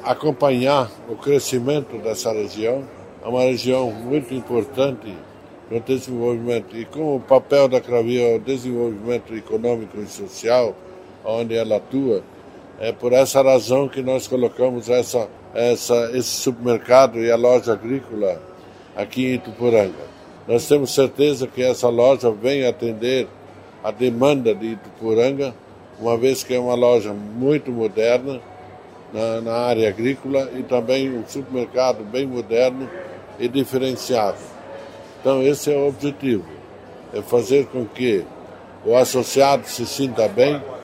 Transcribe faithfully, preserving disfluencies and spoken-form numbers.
acompanhar o crescimento dessa região. É uma região muito importante no desenvolvimento, e com o papel da Cravil é o desenvolvimento econômico e social, onde ela atua. É por essa razão que nós colocamos essa, essa, esse supermercado e a loja agrícola aqui em Ituporanga. Nós temos certeza que essa loja vem atender a demanda de Ituporanga, uma vez que é uma loja muito moderna na, na área agrícola e também um supermercado bem moderno e diferenciado. Então esse é o objetivo, é fazer com que o associado se sinta bem,